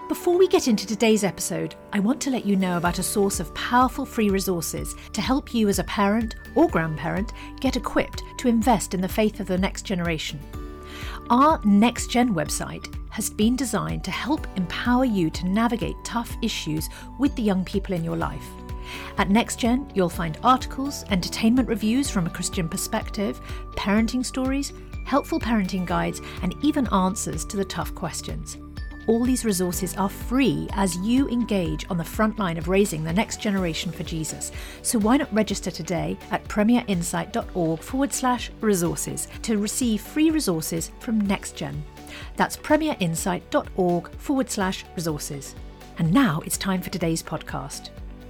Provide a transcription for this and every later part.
Before we get into today's episode, I want to let you know about a source of powerful free resources to help you as a parent or grandparent get equipped to invest in the faith of the next generation. Our Next Gen website has been designed to help empower you to navigate tough issues with the young people in your life. At Next Gen, you'll find articles, entertainment reviews from a Christian perspective, parenting stories, helpful parenting guides, and even answers to the tough questions. All these resources are free as you engage on the front line of raising the next generation for Jesus. So why not register today at premierinsight.org/resources to receive free resources from NextGen. That's premierinsight.org/resources. And now it's time for today's podcast.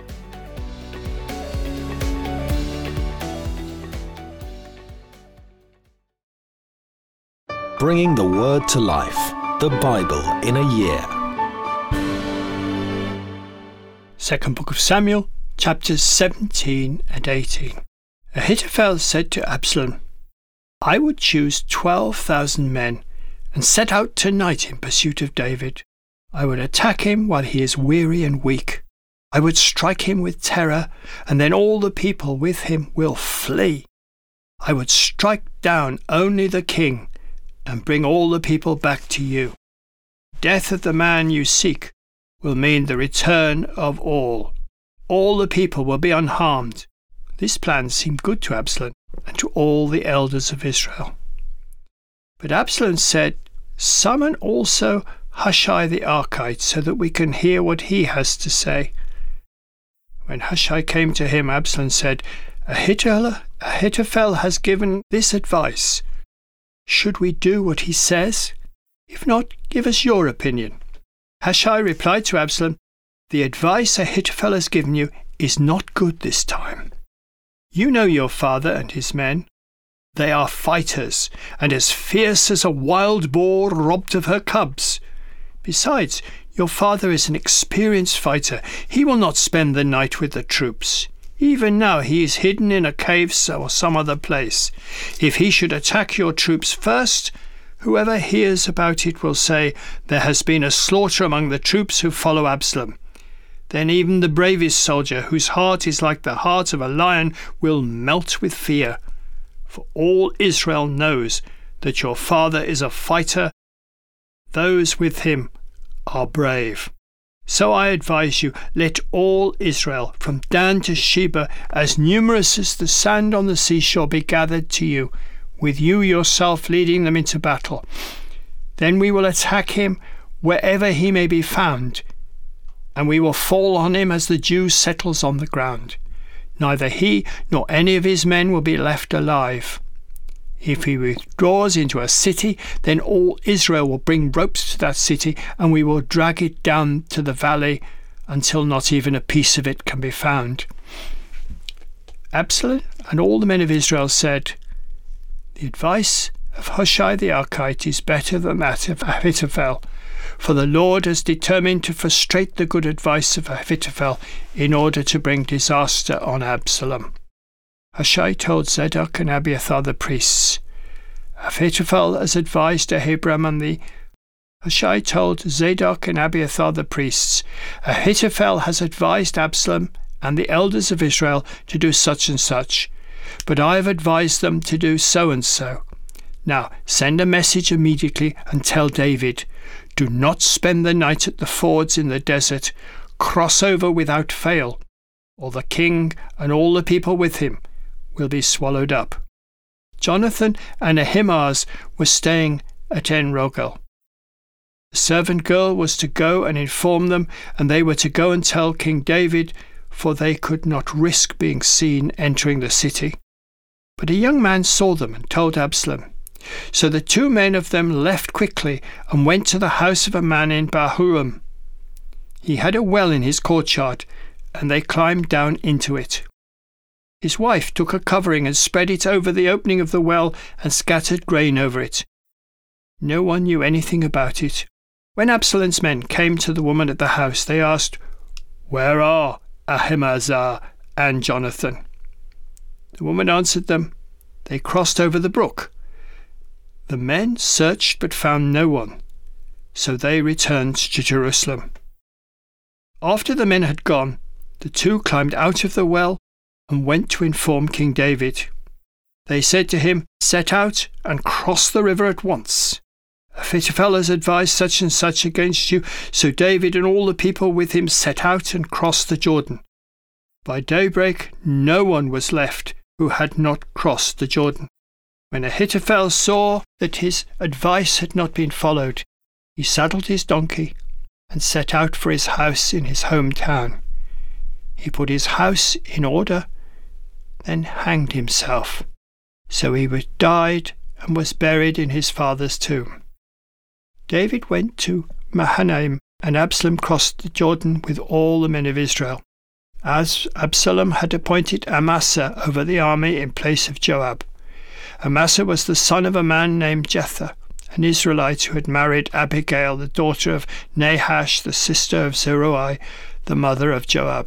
Bringing the Word to life. The Bible in a year. Second Book of Samuel, chapters 17 and 18. Ahithophel said to Absalom, I would choose 12,000 men and set out tonight in pursuit of David. I would attack him while he is weary and weak. I would strike him with terror, and then all the people with him will flee. I would strike down only the king and bring all the people back to you. Death of the man you seek will mean the return of all. All the people will be unharmed. This plan seemed good to Absalom and to all the elders of Israel. But Absalom said, Summon also Hushai the Archite, so that we can hear what he has to say. When Hushai came to him, Absalom said, Ahithophel has given this advice. Should we do what he says? If not, give us your opinion. Hushai replied to Absalom, The advice Ahithophel has given you is not good this time. You know your father and his men. They are fighters, and as fierce as a wild boar robbed of her cubs. Besides, your father is an experienced fighter. He will not spend the night with the troops. Even now he is hidden in a cave or some other place. If he should attack your troops first, whoever hears about it will say, There has been a slaughter among the troops who follow Absalom. Then even the bravest soldier, whose heart is like the heart of a lion, will melt with fear. For all Israel knows that your father is a fighter. Those with him are brave. So I advise you, let all Israel, from Dan to Sheba, as numerous as the sand on the seashore, be gathered to you, with you yourself leading them into battle. Then we will attack him wherever he may be found, and we will fall on him as the dew settles on the ground. Neither he nor any of his men will be left alive. If he withdraws into a city, then all Israel will bring ropes to that city, and we will drag it down to the valley until not even a piece of it can be found. Absalom and all the men of Israel said, The advice of Hushai the Archite is better than that of Ahithophel, for the Lord has determined to frustrate the good advice of Ahithophel in order to bring disaster on Absalom. Hushai told Zadok and Abiathar the priests, Ahithophel has advised Ahiram and the Hushai told Zadok and Abiathar the priests, Ahithophel has advised Absalom and the elders of Israel to do such and such, but I have advised them to do so and so. Now send a message immediately and tell David, Do not spend the night at the fords in the desert. Cross over without fail, or the king and all the people with him will be swallowed up. Jonathan and Ahimaaz were staying at En-Rogel. The servant girl was to go and inform them, and they were to go and tell King David, for they could not risk being seen entering the city. But a young man saw them and told Absalom. So the two men of them left quickly and went to the house of a man in Bahurim. He had a well in his courtyard, and they climbed down into it. His wife took a covering and spread it over the opening of the well and scattered grain over it. No one knew anything about it. When Absalom's men came to the woman at the house, they asked, Where are Ahimaaz and Jonathan? The woman answered them, They crossed over the brook. The men searched but found no one. So they returned to Jerusalem. After the men had gone, the two climbed out of the well and went to inform King David. They said to him, "Set out and cross the river at once. Ahithophel has advised such and such against you." So David and all the people with him set out and crossed the Jordan. By daybreak no one was left who had not crossed the Jordan. When Ahithophel saw that his advice had not been followed, he saddled his donkey and set out for his house in his hometown. He put his house in order, then hanged himself. So he died and was buried in his father's tomb. David went to Mahanaim, and Absalom crossed the Jordan with all the men of Israel. As Absalom had appointed Amasa over the army in place of Joab. Amasa was the son of a man named Jether, an Israelite who had married Abigail, the daughter of Nahash, the sister of Zeruiah, the mother of Joab.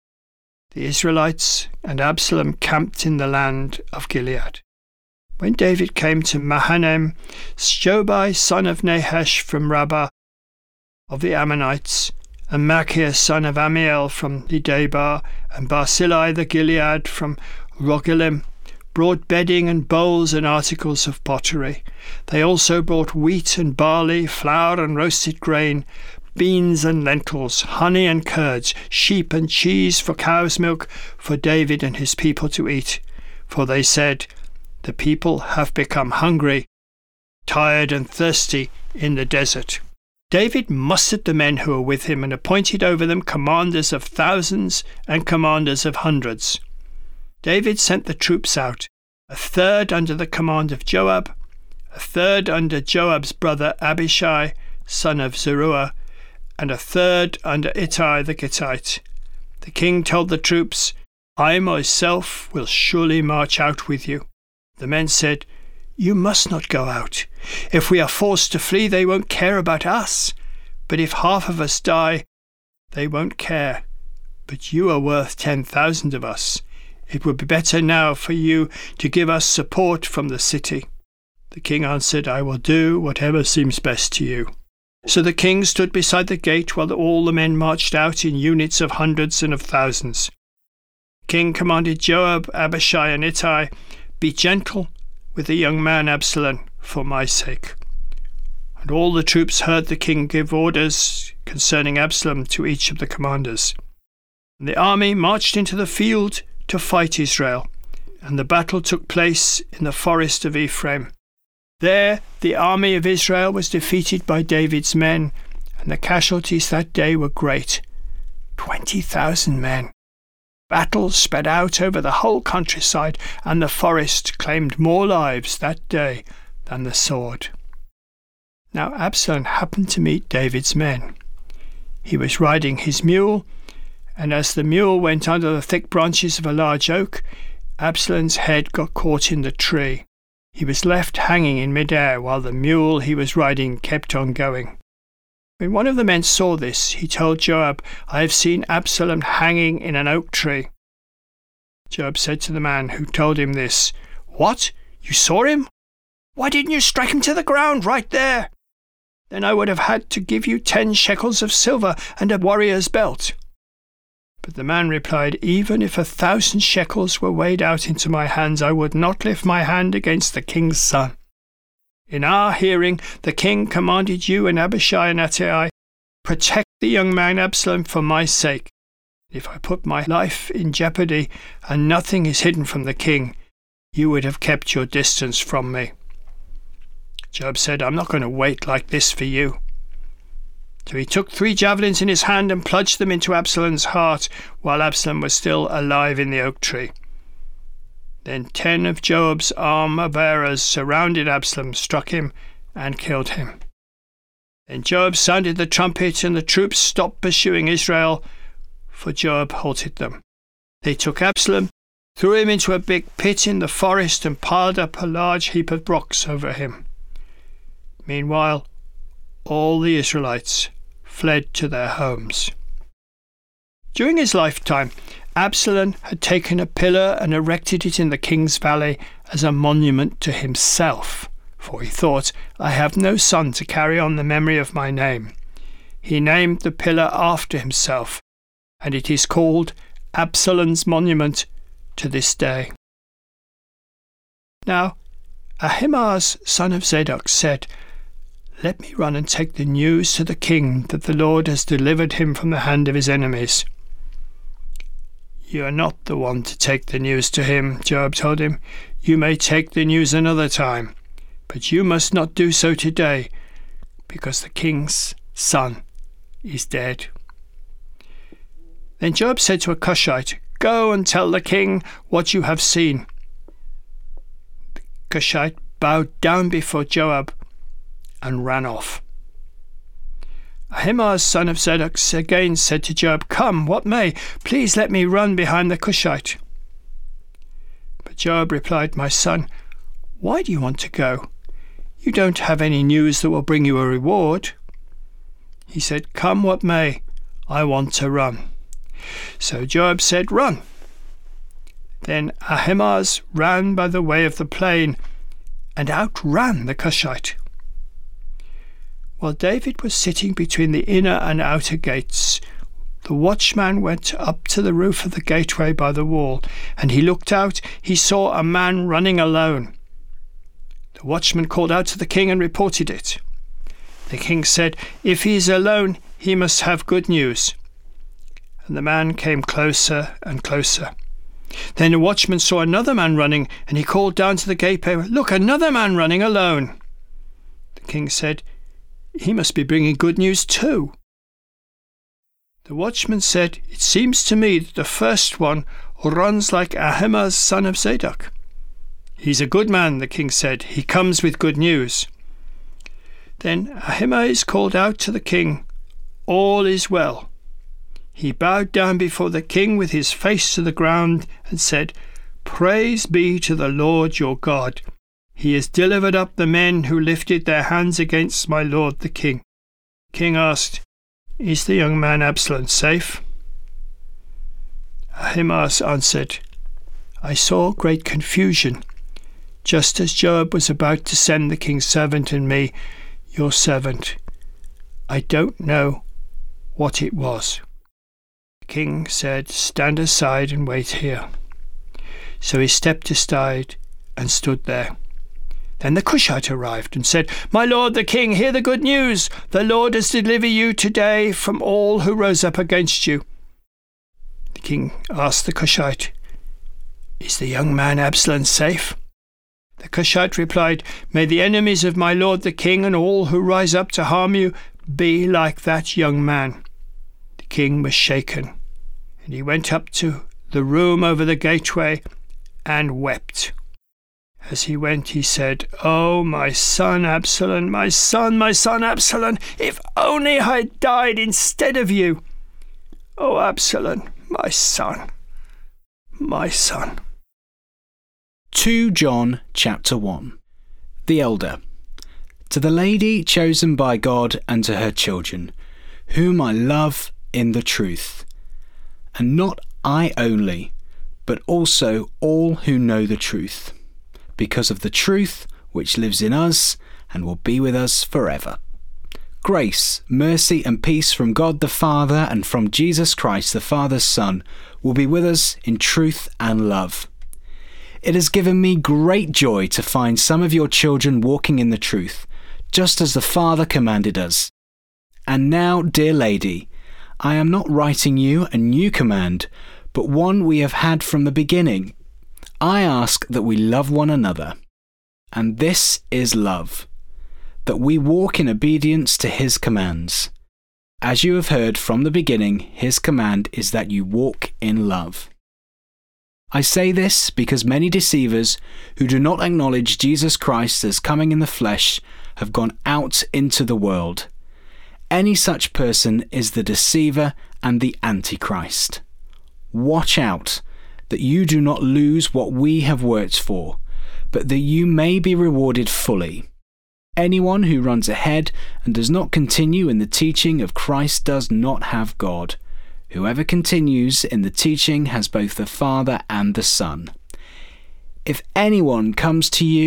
The Israelites and Absalom camped in the land of Gilead. When David came to Mahanaim, Shobai, son of Nahash from Rabbah of the Ammonites, and Machir, son of Amiel from Lodebar, and Barzillai the Gilead from Rogelim, brought bedding and bowls and articles of pottery. They also brought wheat and barley, flour and roasted grain, beans and lentils, honey and curds, sheep and cheese for cow's milk for David and his people to eat. For they said, "The people have become hungry, tired and thirsty in the desert." David mustered the men who were with him and appointed over them commanders of thousands and commanders of hundreds. David sent the troops out, a third under the command of Joab, a third under Joab's brother Abishai, son of Zeruiah, and a third under Ittai the Gittite. The king told the troops, "I myself will surely march out with you." The men said, "You must not go out. If we are forced to flee, they won't care about us. But if half of us die, they won't care. But you are worth 10,000 of us. It would be better now for you to give us support from the city." The king answered, "I will do whatever seems best to you." So the king stood beside the gate while all the men marched out in units of hundreds and of thousands. The king commanded Joab, Abishai, and Ittai, "Be gentle with the young man Absalom for my sake." And all the troops heard the king give orders concerning Absalom to each of the commanders. And the army marched into the field to fight Israel, and the battle took place in the forest of Ephraim. There the army of Israel was defeated by David's men, and the casualties that day were great, 20,000 men. Battle spread out over the whole countryside, and the forest claimed more lives that day than the sword. Now Absalom happened to meet David's men. He was riding his mule, and as the mule went under the thick branches of a large oak, Absalom's head got caught in the tree. He was left hanging in midair while the mule he was riding kept on going. When one of the men saw this, he told Joab, "I have seen Absalom hanging in an oak tree." Joab said to the man who told him this, "What? You saw him? Why didn't you strike him to the ground right there? Then I would have had to give you 10 shekels of silver and a warrior's belt." But the man replied, "Even if 1,000 shekels were weighed out into my hands, I would not lift my hand against the king's son. In our hearing, the king commanded you and Abishai and Ittai, protect the young man Absalom for my sake. If I put my life in jeopardy and nothing is hidden from the king, you would have kept your distance from me." Joab said, "I'm not going to wait like this for you." So he took 3 javelins in his hand and plunged them into Absalom's heart while Absalom was still alive in the oak tree. Then 10 of Joab's armor-bearers surrounded Absalom, struck him, and killed him. Then Joab sounded the trumpet, and the troops stopped pursuing Israel, for Joab halted them. They took Absalom, threw him into a big pit in the forest, and piled up a large heap of rocks over him. Meanwhile, all the Israelites fled to their homes. During his lifetime, Absalom had taken a pillar and erected it in the king's valley as a monument to himself for he thought, I have no son to carry on the memory of my name. He named the pillar after himself, and it is called Absalom's monument to this day. Now Ahimaaz, son of Zadok, said, Let me run and take the news to the king that the Lord has delivered him from the hand of his enemies. You are not the one to take the news to him, Joab told him. You may take the news another time, but you must not do so today, because the king's son is dead. Then Joab said to a Cushite, Go and tell the king what you have seen. The Cushite bowed down before Joab and ran off. Ahimaaz, son of Zadok, again said to Joab, Come, what may, please let me run behind the Cushite. But Joab replied, My son, why do you want to go? You don't have any news that will bring you a reward. He said, Come what may, I want to run. So Joab said, Run. Then Ahimaaz ran by the way of the plain and outran the Cushite. While David was sitting between the inner and outer gates, the watchman went up to the roof of the gateway by the wall, and he looked out. He saw a man running alone. The watchman called out to the king and reported it. The king said, If he is alone, he must have good news. And the man came closer and closer. Then the watchman saw another man running, and he called down to the gateway, Look, another man running alone. The king said, He must be bringing good news too. The watchman said, It seems to me that the first one runs like Ahimaaz, son of Zadok. He's a good man, the king said. He comes with good news. Then Ahimaaz called out to the king, All is well. He bowed down before the king with his face to the ground and said, Praise be to the Lord your God. He has delivered up the men who lifted their hands against my lord the king. The king asked, Is the young man Absalom safe? Ahimaaz answered, I saw great confusion, just as Joab was about to send the king's servant and me, your servant. I don't know what it was. The king said, Stand aside and wait here. So he stepped aside and stood there. Then the Cushite arrived and said, My lord the king, hear the good news. The Lord has delivered you today from all who rose up against you. The king asked the Cushite, Is the young man Absalom safe? The Cushite replied, May the enemies of my lord the king and all who rise up to harm you be like that young man. The king was shaken, and he went up to the room over the gateway and wept. As he went, he said, Oh, my son Absalom, my son Absalom, if only I had died instead of you. Oh, Absalom, my son, my son. 2 John chapter 1. The Elder. To the lady chosen by God and to her children, whom I love in the truth, and not I only, but also all who know the truth, because of the truth which lives in us and will be with us forever. Grace, mercy and peace from God the Father and from Jesus Christ the Father's Son will be with us in truth and love. It has given me great joy to find some of your children walking in the truth, just as the Father commanded us. And now, dear lady, I am not writing you a new command, but one we have had from the beginning. I ask that we love one another. And this is love, that we walk in obedience to his commands. As you have heard from the beginning, his command is that you walk in love. I say this because many deceivers who do not acknowledge Jesus Christ as coming in the flesh have gone out into the world. Any such person is the deceiver and the Antichrist. Watch out that you do not lose what we have worked for, but that you may be rewarded fully. Anyone who runs ahead and does not continue in the teaching of Christ does not have God. Whoever continues in the teaching has both the Father and the Son. If anyone comes to you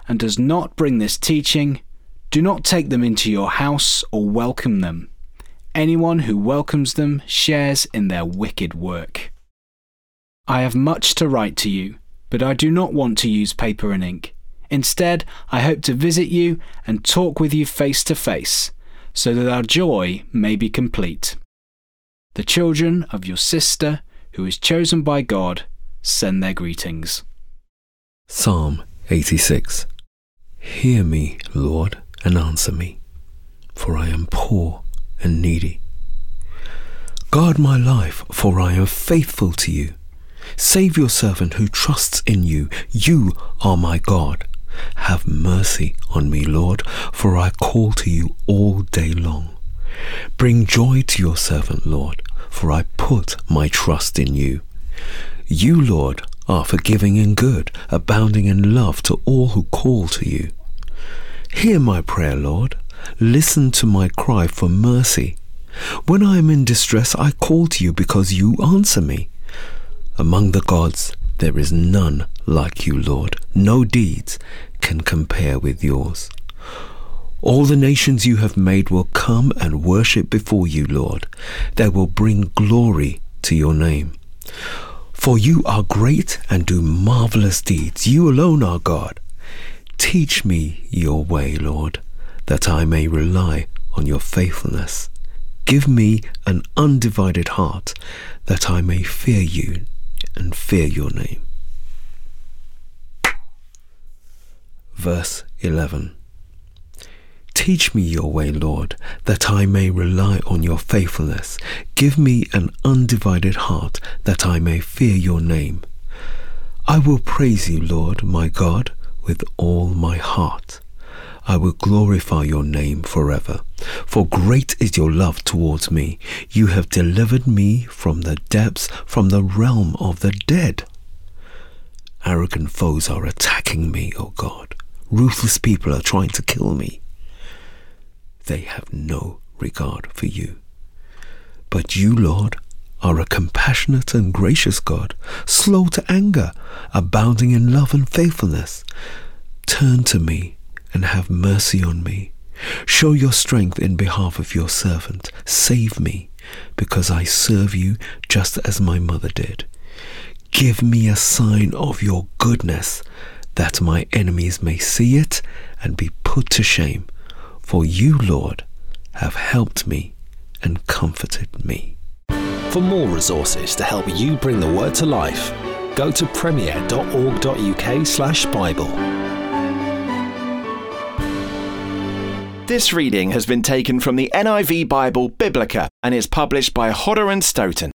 and does not bring this teaching, do not take them into your house or welcome them. Anyone who welcomes them shares in their wicked work. I have much to write to you, but I do not want to use paper and ink. Instead, I hope to visit you and talk with you face to face, so that our joy may be complete. The children of your sister, who is chosen by God, send their greetings. Psalm 86. Hear me, Lord, and answer me, for I am poor and needy. Guard my life, for I am faithful to you. Save your servant who trusts in you. You are my God. Have mercy on me, Lord, for I call to you all day long. Bring joy to your servant, Lord, for I put my trust in you. You, Lord, are forgiving and good, abounding in love to all who call to you. Hear my prayer, Lord. Listen to my cry for mercy. When I am in distress, I call to you because you answer me. Among the gods, there is none like you, Lord. No deeds can compare with yours. All the nations you have made will come and worship before you, Lord. They will bring glory to your name. For you are great and do marvelous deeds. You alone are God. Teach me your way, Lord, that I may rely on your faithfulness. Give me an undivided heart, that I may fear you and fear your name. Verse 11. Teach me your way, Lord, that I may rely on your faithfulness. Give me an undivided heart, that I may fear your name. I will praise you, Lord, my God, with all my heart. I will glorify your name forever. For great is your love towards me. You have delivered me from the depths, from the realm of the dead. Arrogant foes are attacking me, O God. Ruthless people are trying to kill me. They have no regard for you. But you, Lord, are a compassionate and gracious God, slow to anger, abounding in love and faithfulness. Turn to me and have mercy on me. Show your strength in behalf of your servant. Save me, because I serve you just as my mother did. Give me a sign of your goodness, that my enemies may see it and be put to shame. For you, Lord, have helped me and comforted me. For more resources to help you bring the word to life, go to premier.org.uk/Bible. This reading has been taken from the NIV Bible Biblica and is published by Hodder and Stoughton.